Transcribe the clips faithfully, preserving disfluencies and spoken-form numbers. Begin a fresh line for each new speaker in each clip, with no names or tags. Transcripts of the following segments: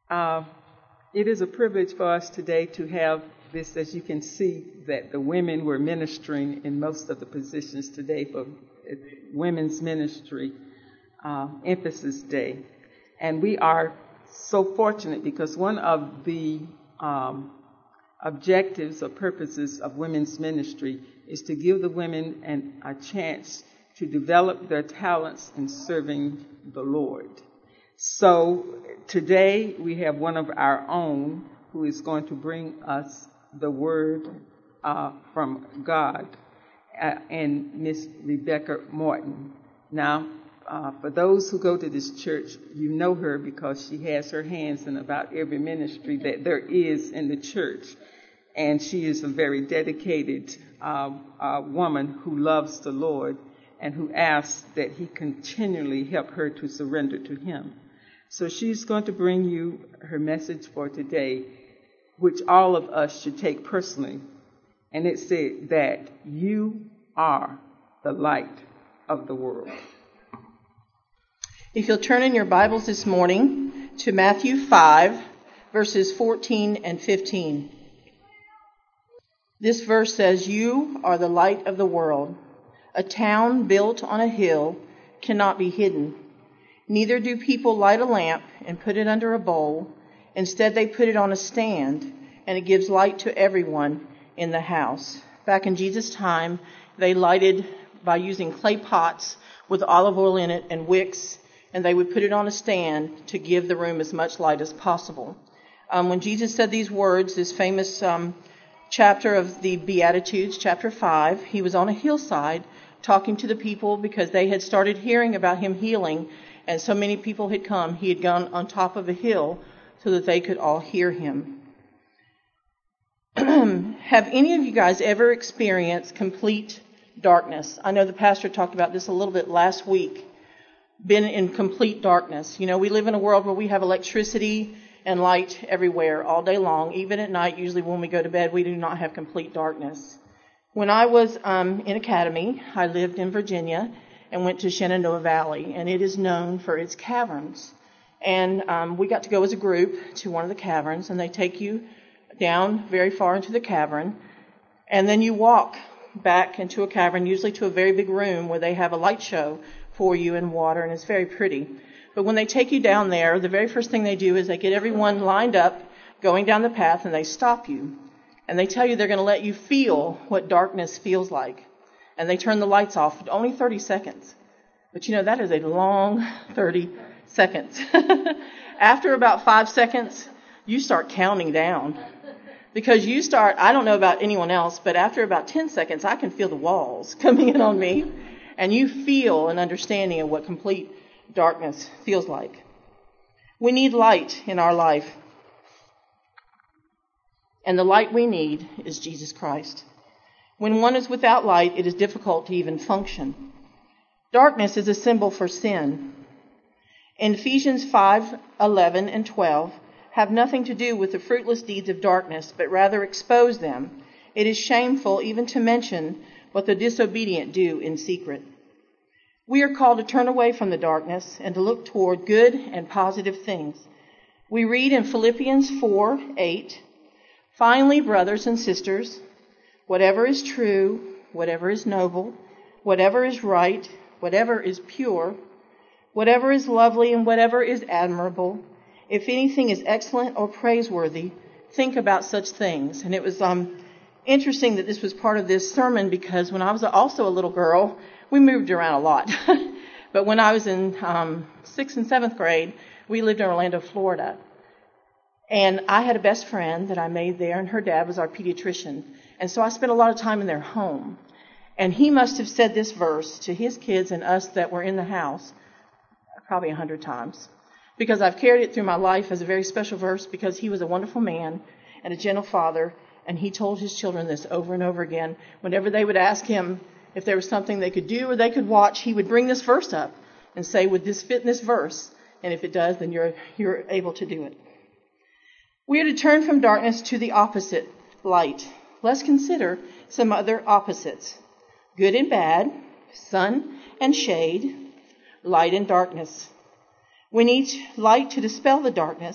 Uh, it is a privilege for us today to have this, as you can see, that the women were ministering in most of the positions today for Women's Ministry uh, Emphasis Day. And we are so fortunate because one of the um, objectives or purposes of women's ministry is to give the women an, a chance to develop their talents in serving the Lord. So today we have one of our own who is going to bring us the word uh, from God, uh, and Miss Rebecca Morton. Now, uh, for those who go to this church, you know her because she has her hands in about every ministry that there is in the church. And she is a very dedicated uh, uh, woman who loves the Lord and who asks that he continually help her to surrender to him. So she's going to bring you her message for today, which all of us should take personally. And it said that you are the light of the world.
If you'll turn in your Bibles this morning to Matthew five, verses fourteen and fifteen. This verse says, "You are the light of the world. A town built on a hill cannot be hidden. Neither do people light a lamp and put it under a bowl. Instead, they put it on a stand, and it gives light to everyone in the house." Back in Jesus' time, they lighted by using clay pots with olive oil in it and wicks, and they would put it on a stand to give the room as much light as possible. Um, when Jesus said these words, this famous um, chapter of the Beatitudes, chapter five, he was on a hillside talking to the people because they had started hearing about him healing, and so many people had come. He had gone on top of a hill so that they could all hear him. Have any of you guys ever experienced complete darkness? I know the pastor talked about this a little bit last week. Been in complete darkness. You know, we live in a world where we have electricity and light everywhere all day long. Even at night, usually when we go to bed, we do not have complete darkness. When I was um, in academy, I lived in Virginia and went to Shenandoah Valley, and it is known for its caverns. And um, we got to go as a group to one of the caverns, and they take you down very far into the cavern, and then you walk back into a cavern, usually to a very big room where they have a light show for you in water, and it's very pretty. But when they take you down there, the very first thing they do is they get everyone lined up going down the path, and they stop you. And they tell you they're going to let you feel what darkness feels like. And they turn the lights off, only thirty seconds. But you know, that is a long thirty seconds. After about five seconds, you start counting down. Because you start, I don't know about anyone else, but after about ten seconds, I can feel the walls coming in on me. And you feel an understanding of what complete darkness feels like. We need light in our life. And the light we need is Jesus Christ. When one is without light, it is difficult to even function. Darkness is a symbol for sin. In Ephesians five, eleven, and twelve have nothing to do with the fruitless deeds of darkness, but rather expose them. It is shameful even to mention what the disobedient do in secret. We are called to turn away from the darkness and to look toward good and positive things. We read in Philippians four, eight, "Finally, brothers and sisters, whatever is true, whatever is noble, whatever is right, whatever is pure, whatever is lovely, and whatever is admirable, if anything is excellent or praiseworthy, think about such things." And it was um, interesting that this was part of this sermon because when I was also a little girl, we moved around a lot. But when I was in um, sixth and seventh grade, we lived in Orlando, Florida. And I had a best friend that I made there, and her dad was our pediatrician. And so I spent a lot of time in their home. And he must have said this verse to his kids and us that were in the house probably a hundred times. Because I've carried it through my life as a very special verse because he was a wonderful man and a gentle father. And he told his children this over and over again. Whenever they would ask him if there was something they could do or they could watch, he would bring this verse up and say, would this fit in this verse? And if it does, then you're you're able to do it. We are to turn from darkness to the opposite, light. Let's consider some other opposites. Good and bad, sun and shade, light and darkness. We need light to dispel the darkness,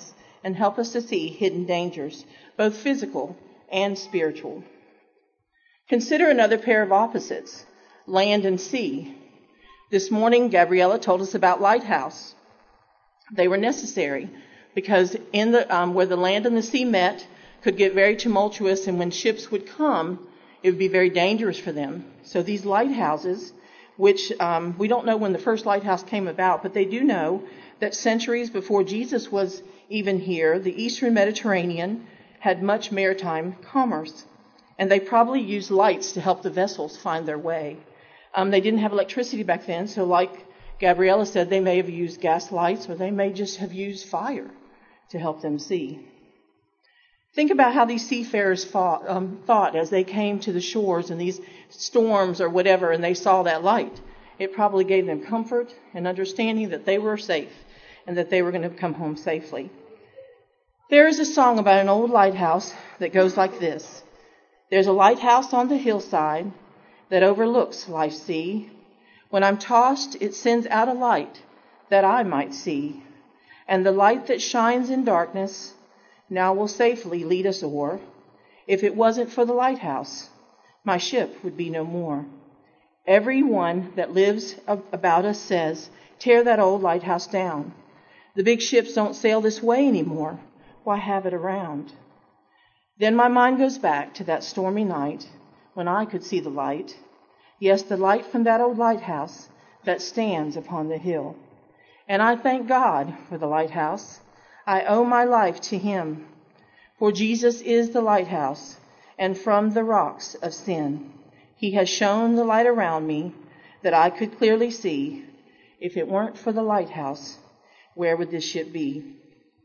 and help us to see hidden dangers, both physical and spiritual. Consider another pair of opposites, land and sea. This morning, Gabriella told us about Lighthouse. They were necessary because in the um, where the land and the sea met could get very tumultuous, and when ships would come, it would be very dangerous for them. So these lighthouses, which um, we don't know when the first lighthouse came about, but they do know that centuries before Jesus was even here, the Eastern Mediterranean had much maritime commerce, and they probably used lights to help the vessels find their way. Um, they didn't have electricity back then, so like Gabriella said, they may have used gas lights, or they may just have used fire to help them see. Think about how these seafarers fought, um, thought as they came to the shores in these storms or whatever, and they saw that light. It probably gave them comfort and understanding that they were safe and that they were going to come home safely. There is a song about an old lighthouse that goes like this. There's a lighthouse on the hillside that overlooks life's sea. When I'm tossed, it sends out a light that I might see. And the light that shines in darkness now will safely lead us o'er. If it wasn't for the lighthouse, my ship would be no more. Everyone that lives about us says, tear that old lighthouse down. The big ships don't sail this way anymore. Why have it around? Then my mind goes back to that stormy night when I could see the light. Yes, the light from that old lighthouse that stands upon the hill. And I thank God for the lighthouse. I owe my life to him. For Jesus is the lighthouse, and from the rocks of sin, he has shown the light around me that I could clearly see. If it weren't for the lighthouse, where would this ship be?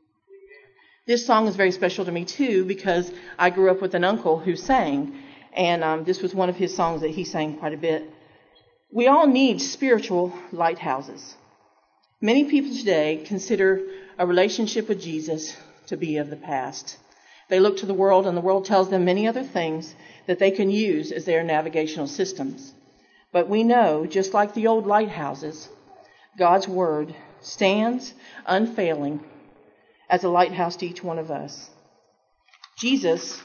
This song is very special to me, too, because I grew up with an uncle who sang, and um, this was one of his songs that he sang quite a bit. We all need spiritual lighthouses. Many people today consider a relationship with Jesus to be of the past. They look to the world, and the world tells them many other things that they can use as their navigational systems. But we know, just like the old lighthouses, God's word stands unfailing as a lighthouse to each one of us. Jesus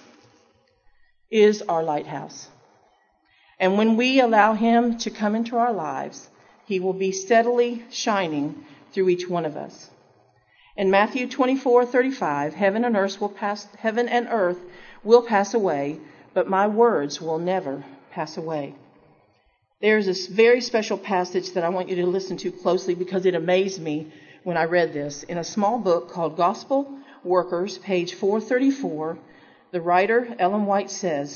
is our lighthouse. And when we allow him to come into our lives, he will be steadily shining through each one of us. In Matthew twenty-four thirty-five, heaven and earth will pass, heaven and earth will pass away, but my words will never pass away. There's this very special passage that I want you to listen to closely because it amazed me when I read this. In a small book called Gospel Workers, page four thirty-four, the writer, Ellen White, says,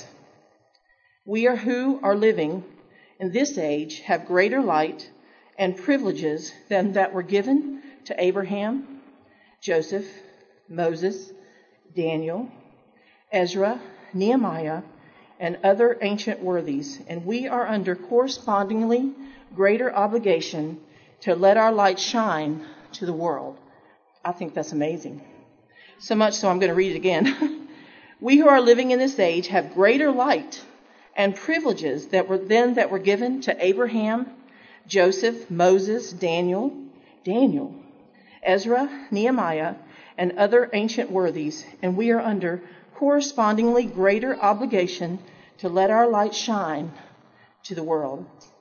we are who are living in this age have greater light and privileges than that were given to Abraham, Joseph, Moses, Daniel, Ezra, Nehemiah, and other ancient worthies, and we are under correspondingly greater obligation to let our light shine to the world. I think that's amazing. So much so I'm going to read it again. We who are living in this age have greater light and privileges that were then that were given to Abraham, Joseph, Moses, Daniel, Daniel, Ezra, Nehemiah, and other ancient worthies, and we are under correspondingly greater obligation to let our light shine to the world.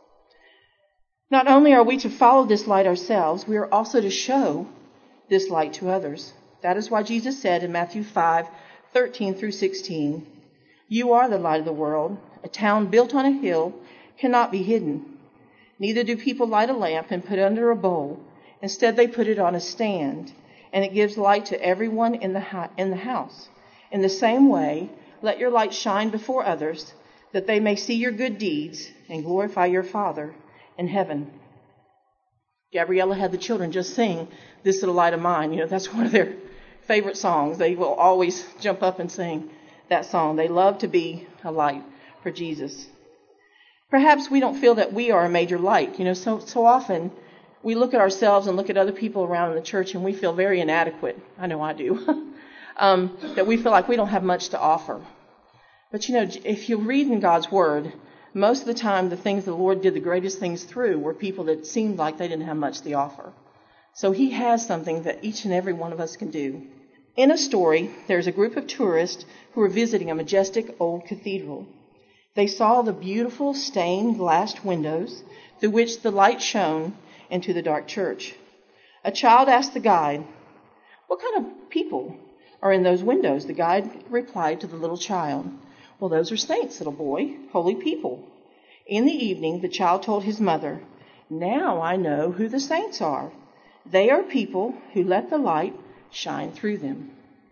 Not only are we to follow this light ourselves, we are also to show this light to others. That is why Jesus said in Matthew five thirteen through sixteen, you are the light of the world. A town built on a hill cannot be hidden. Neither do people light a lamp and put it under a bowl. Instead, they put it on a stand, and it gives light to everyone in the ha- in the house. In the same way, let your light shine before others, that they may see your good deeds and glorify your Father in heaven. Gabriella had the children just sing This Little Light of Mine. You know, that's one of their favorite songs. They will always jump up and sing that song. They love to be a light for Jesus. Perhaps we don't feel that we are a major light. You know, so so often we look at ourselves and look at other people around in the church and we feel very inadequate. I know I do. um, that we feel like we don't have much to offer. But, you know, if you read in God's Word, most of the time the things the Lord did the greatest things through were people that seemed like they didn't have much to offer. So he has something that each and every one of us can do. In a story, there's a group of tourists who were visiting a majestic old cathedral. They saw the beautiful stained glass windows through which the light shone into the dark church. A child asked the guide, "What kind of people are in those windows?" The guide replied to the little child, "Well, those are saints, little boy, holy people." In the evening, the child told his mother, "Now I know who the saints are. They are people who let the light shine through them."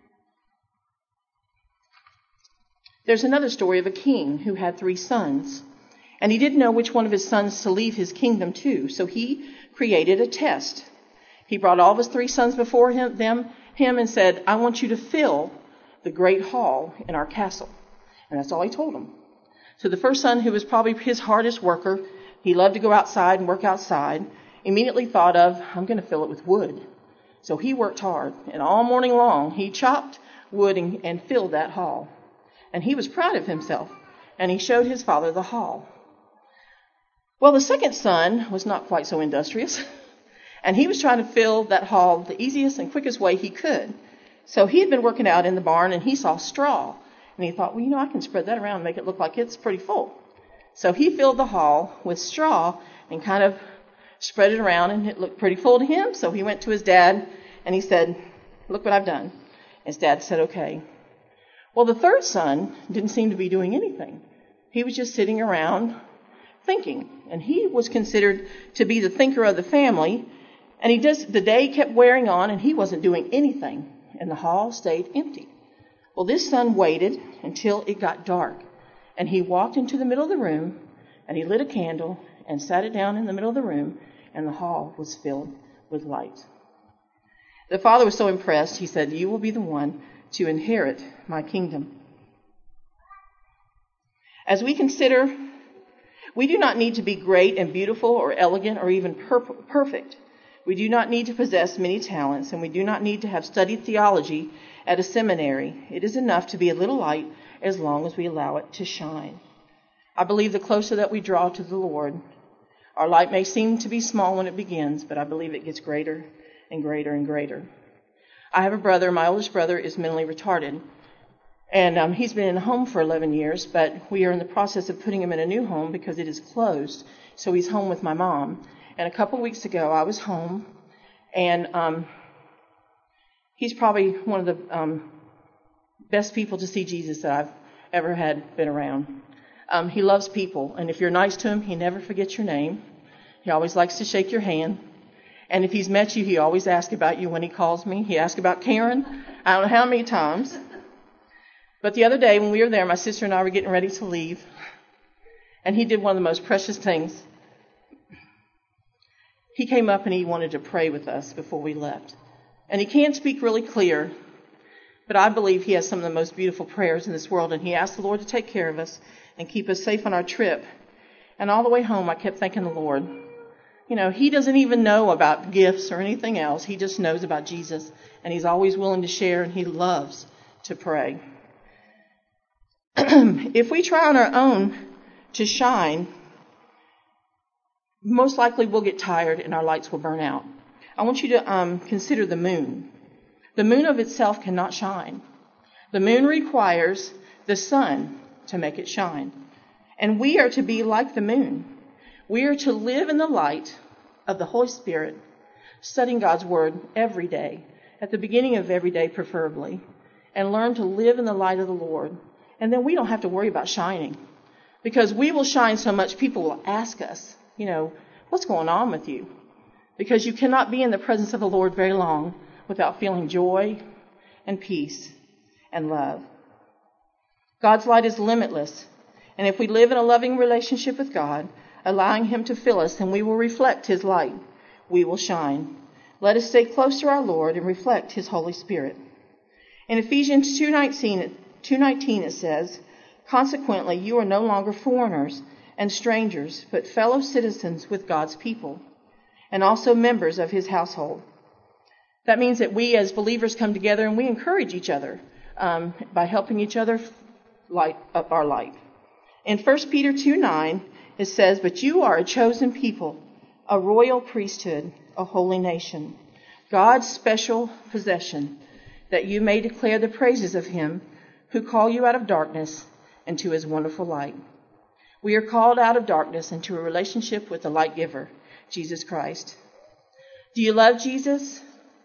There's another story of a king who had three sons, and he didn't know which one of his sons to leave his kingdom to, so he created a test. He brought all of his three sons before him, them, him and said, "I want you to fill the great hall in our castle." And that's all he told them. So the first son, who was probably his hardest worker, he loved to go outside and work outside, immediately thought of, "I'm going to fill it with wood." So he worked hard, and all morning long he chopped wood and, and filled that hall. And he was proud of himself, and he showed his father the hall. Well, the second son was not quite so industrious, and he was trying to fill that hall the easiest and quickest way he could. So he had been working out in the barn, and he saw straw, and he thought, well, you know, I can spread that around and make it look like it's pretty full. So he filled the hall with straw and kind of spread it around, and it looked pretty full to him. So he went to his dad, and he said, "Look what I've done." His dad said, "Okay." Well, the third son didn't seem to be doing anything. He was just sitting around thinking, and he was considered to be the thinker of the family. And he just, the day kept wearing on, and he wasn't doing anything, and the hall stayed empty. Well, this son waited until it got dark, and he walked into the middle of the room, and he lit a candle and sat it down in the middle of the room, and the hall was filled with light. The father was so impressed, he said, "You will be the one to inherit my kingdom." As we consider, we do not need to be great and beautiful or elegant or even per- perfect. We do not need to possess many talents, and we do not need to have studied theology at a seminary. It is enough to be a little light as long as we allow it to shine. I believe the closer that we draw to the Lord, our light may seem to be small when it begins, but I believe it gets greater and greater and greater. I have a brother. My oldest brother is mentally retarded, and um, he's been in a home for eleven years, but we are in the process of putting him in a new home because it is closed, so he's home with my mom. And a couple weeks ago, I was home, and um, he's probably one of the um, best people to see Jesus that I've ever had been around. Um, he loves people, and if you're nice to him, he never forgets your name. He always likes to shake your hand. And if he's met you, he always asks about you when he calls me. He asked about Karen, I don't know how many times. But the other day when we were there, my sister and I were getting ready to leave, and he did one of the most precious things. He came up and he wanted to pray with us before we left. And he can't speak really clear, but I believe he has some of the most beautiful prayers in this world, and he asked the Lord to take care of us and keep us safe on our trip. And all the way home, I kept thanking the Lord. You know, he doesn't even know about gifts or anything else. He just knows about Jesus, and he's always willing to share, and he loves to pray. If we try on our own to shine, most likely we'll get tired and our lights will burn out. I want you to um, consider the moon. The moon of itself cannot shine. The moon requires the sun to make it shine. And we are to be like the moon. We are to live in the light of the Holy Spirit, studying God's Word every day, at the beginning of every day preferably, and learn to live in the light of the Lord. And then we don't have to worry about shining, because we will shine so much people will ask us, you know, what's going on with you? Because you cannot be in the presence of the Lord very long without feeling joy and peace and love. God's light is limitless. And if we live in a loving relationship with God, allowing him to fill us, then we will reflect his light. We will shine. Let us stay close to our Lord and reflect his Holy Spirit. In Ephesians two nineteen it says, "Consequently, you are no longer foreigners and strangers, but fellow citizens with God's people, and also members of his household." That means that we as believers come together and we encourage each other um, by helping each other light up our light. In First Peter two nine, it says, "But you are a chosen people, a royal priesthood, a holy nation, God's special possession, that you may declare the praises of him who called you out of darkness into his wonderful light. We are called out of darkness into a relationship with the light giver, Jesus Christ. Do you love Jesus?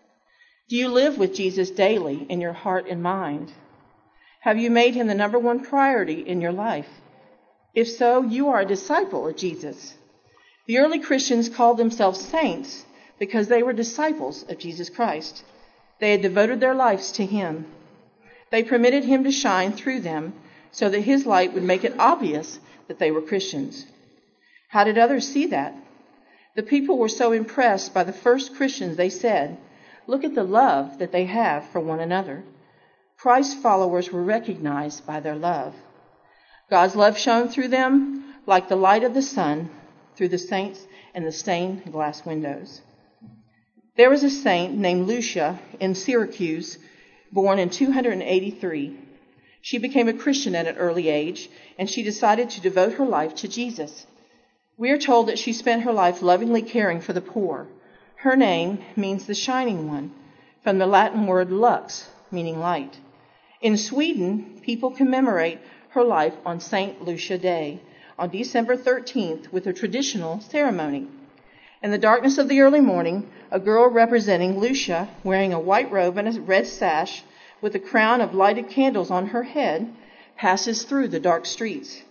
Do you live with Jesus daily in your heart and mind? Have you made him the number one priority in your life? If so, you are a disciple of Jesus. The early Christians called themselves saints because they were disciples of Jesus Christ. They had devoted their lives to him. They permitted him to shine through them so that his light would make it obvious that they were Christians. How did others see that? The people were so impressed by the first Christians, they said, "Look at the love that they have for one another." Christ's followers were recognized by their love. God's love shone through them like the light of the sun through the saints and the stained glass windows. There was a saint named Lucia in Syracuse, born in two hundred eighty-three. She became a Christian at an early age, and she decided to devote her life to Jesus. We are told that she spent her life lovingly caring for the poor. Her name means the shining one, from the Latin word lux, meaning light. In Sweden, people commemorate her life on Saint Lucia Day, on December thirteenth, with a traditional ceremony. In the darkness of the early morning, a girl representing Lucia, wearing a white robe and a red sash, with a crown of lighted candles on her head, passes through the dark streets.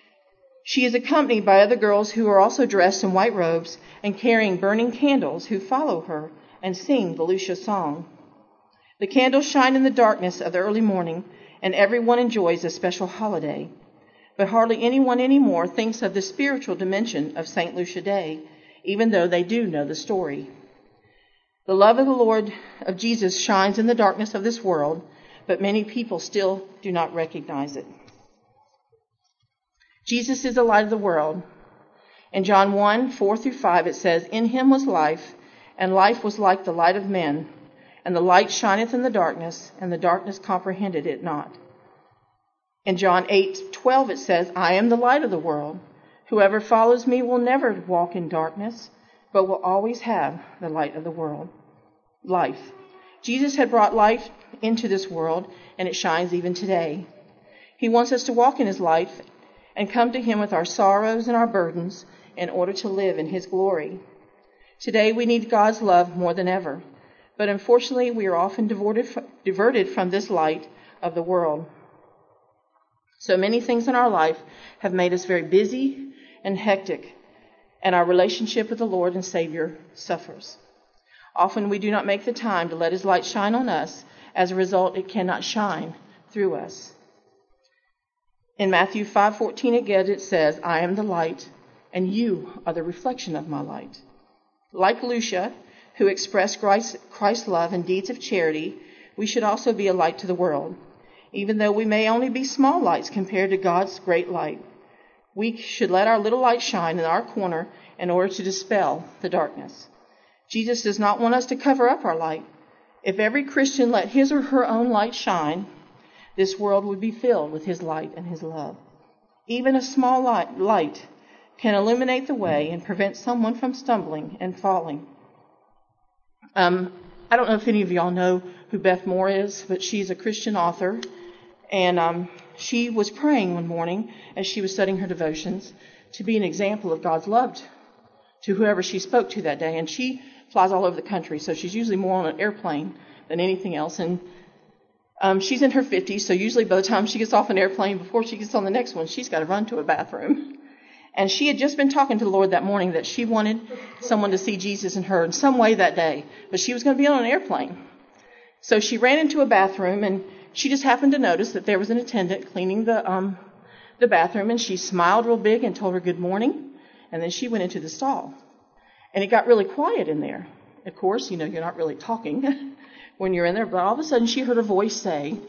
She is accompanied by other girls who are also dressed in white robes and carrying burning candles, who follow her and sing the Lucia song. The candles shine in the darkness of the early morning, and everyone enjoys a special holiday. But hardly anyone anymore thinks of the spiritual dimension of Saint Lucia Day, even though they do know the story. The love of the Lord of Jesus shines in the darkness of this world, but many people still do not recognize it. Jesus is the light of the world. In John one, four through five, it says, "In him was life, and life was like the light of men. And the light shineth in the darkness, and the darkness comprehended it not." In John eight, twelve, it says, "I am the light of the world. Whoever follows me will never walk in darkness, but will always have the light of the world." Life. Jesus had brought light into this world, and it shines even today. He wants us to walk in his light and come to him with our sorrows and our burdens in order to live in his glory. Today we need God's love more than ever, but unfortunately we are often diverted from this light of the world. So many things in our life have made us very busy and hectic, and our relationship with the Lord and Savior suffers. Often we do not make the time to let his light shine on us. As a result, it cannot shine through us. In Matthew five fourteen again, it says, "I am the light, and you are the reflection of my light." Like Lucia, who expressed Christ, Christ's love and deeds of charity, we should also be a light to the world, even though we may only be small lights compared to God's great light. We should let our little light shine in our corner in order to dispel the darkness. Jesus does not want us to cover up our light. If every Christian let his or her own light shine, this world would be filled with his light and his love. Even a small light, light can illuminate the way and prevent someone from stumbling and falling. Um, I don't know if any of y'all know who Beth Moore is, but she's a Christian author. And um, she was praying one morning as she was studying her devotions to be an example of God's love to whoever she spoke to that day. And she flies all over the country, so she's usually more on an airplane than anything else. And um, she's in her fifties, so usually by the time she gets off an airplane, before she gets on the next one, she's got to run to a bathroom. And she had just been talking to the Lord that morning that she wanted someone to see Jesus in her in some way that day, but she was going to be on an airplane. So she ran into a bathroom, and she just happened to notice that there was an attendant cleaning the um, the bathroom, and she smiled real big and told her good morning, and then she went into the stall. And it got really quiet in there. Of course, you know, you're not really talking when you're in there, but all of a sudden she heard a voice say,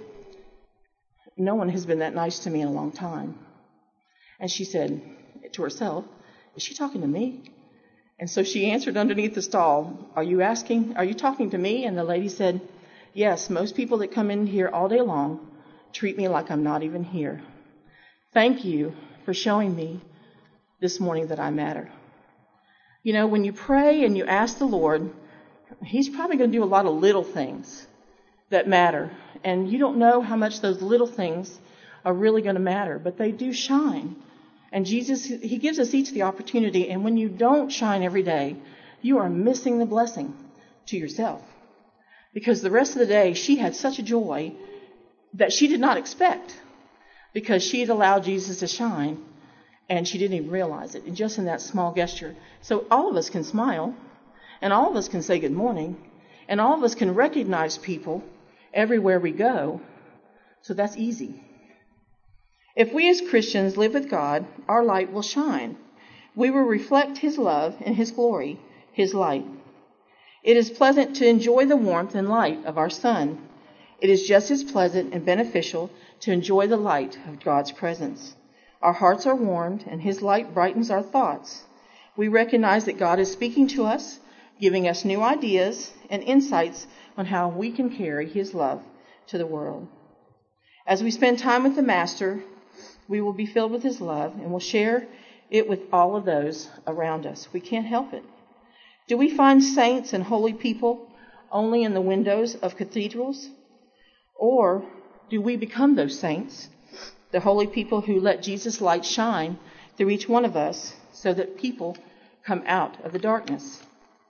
"No one has been that nice to me in a long time." And she said to herself, "Is she talking to me?" And so she answered underneath the stall, "Are you asking, are you talking to me?" And the lady said, "Yes, most people that come in here all day long treat me like I'm not even here. Thank you for showing me this morning that I matter." You know, when you pray and you ask the Lord, he's probably going to do a lot of little things that matter. And you don't know how much those little things are really going to matter, but they do shine. And Jesus, he gives us each the opportunity. And when you don't shine every day, you are missing the blessing to yourself. Because the rest of the day, she had such a joy that she did not expect, because she had allowed Jesus to shine, and she didn't even realize it, and just in that small gesture. So all of us can smile, and all of us can say good morning, and all of us can recognize people everywhere we go. So that's easy. If we as Christians live with God, our light will shine. We will reflect His love and His glory, His light. It is pleasant to enjoy the warmth and light of our sun. It is just as pleasant and beneficial to enjoy the light of God's presence. Our hearts are warmed, and His light brightens our thoughts. We recognize that God is speaking to us, giving us new ideas and insights on how we can carry His love to the world. As we spend time with the Master, we will be filled with His love, and will share it with all of those around us. We can't help it. Do we find saints and holy people only in the windows of cathedrals? Or do we become those saints, the holy people who let Jesus' light shine through each one of us so that people come out of the darkness?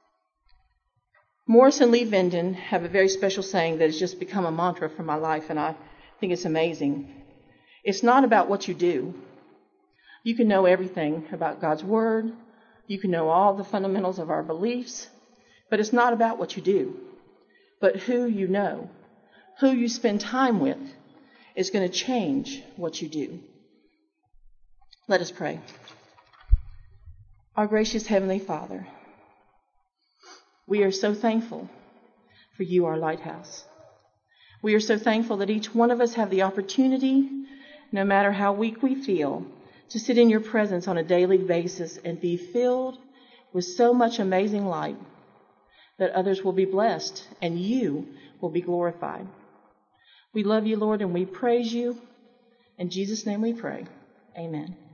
Morris and Lee Vinden have a very special saying that has just become a mantra for my life, and I think it's amazing. It's not about what you do. You can know everything about God's Word. You can know all the fundamentals of our beliefs, but it's not about what you do, but who you know. Who you spend time with is going to change what you do. Let us pray. Our gracious Heavenly Father, we are so thankful for You, our lighthouse. We are so thankful that each one of us have the opportunity, no matter how weak we feel, to sit in Your presence on a daily basis and be filled with so much amazing light that others will be blessed and You will be glorified. We love You, Lord, and we praise You. In Jesus' name we pray. Amen.